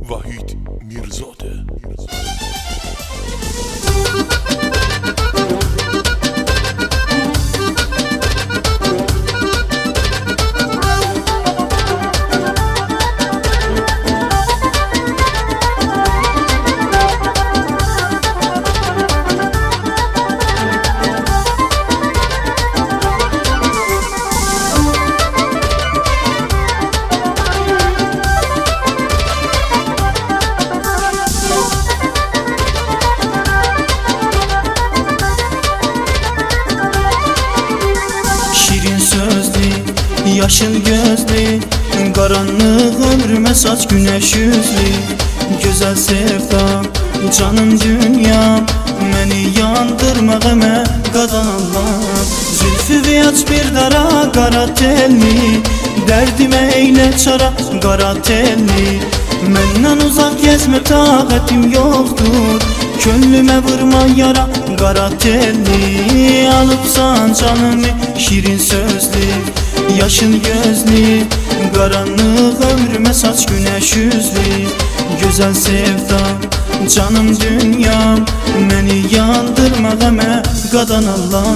Vahid Mirzade. Yaşıl gözlü, qaranlıq ömrümə saç güneş yüzlü. Gözəl sevdam, canım dünyam, məni yandırmağıma qadan Allah. Zülfü viyac bir dara, qara telli, dərdimə eylə çara, qara telli. Məndən uzaq gəzmə taqətim yoxdur, könlümə vurma yara, qara telli. Alıbsan canımı, şirin sözlü, yaşıl gözlü, qaranlıq ömrümə saç güneş yüzlü. Gözəl sevdam, canım dünyam, məni yandırmağıma qadan Allah.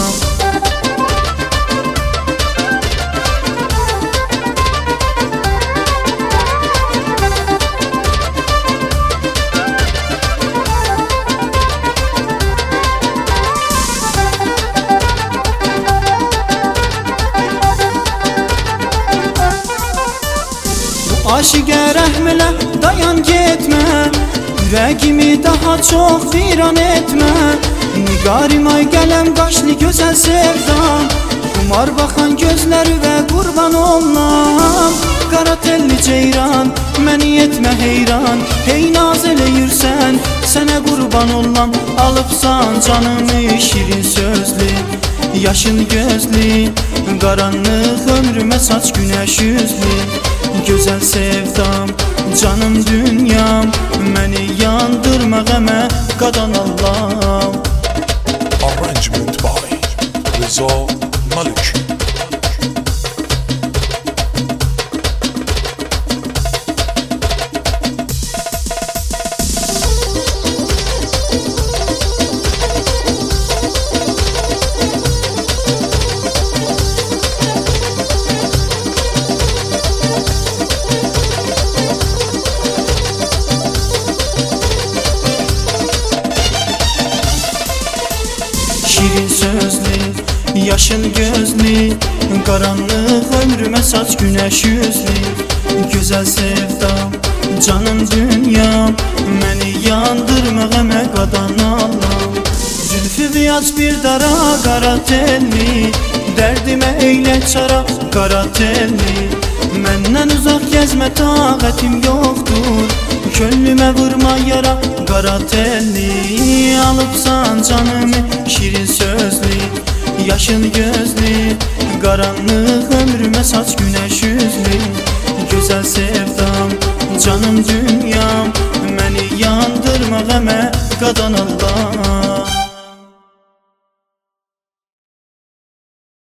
Aşıqə rəhm elə, dayan getmə, ürəyimi daha çox viran etmə. Nigarim ay qələm qaşlı gözəl sevdam, qumar baxan gözləri və qurban olam. Qara telli ceyran, məni etmə heyran, hey naz eləyirsən, sənə qurban olam. Alıbsan canımı şirin sözlü, yaşıl gözlü, qaranlıq ömrümə saç güneş yüzlü. Gözəl sevdam, canım dünyam, məni yandırmağıma qadan Allah. Arrangement by Reza Malik. Şirin sözlü, yaşıl gözlü, qaranlıq ömrümə saç güneş yüzlü. Gözəl sevdam, canım dünyam, məni yandırmağıma qadan Allah. Zülfü viyac bir dara, qara telli, dərdimə eylə çara, qara telli. Məndən uzaq gəzmə taqətim yoxdur, könlümə vurma yara, qara telli. Alıbsan canımı şirin sözlü, yaşıl gözlü, qaranlıq ömrümə saç güneş yüzlü. Gözəl sevdam, canım dünyam, məni yandırmağıma qadan Allah.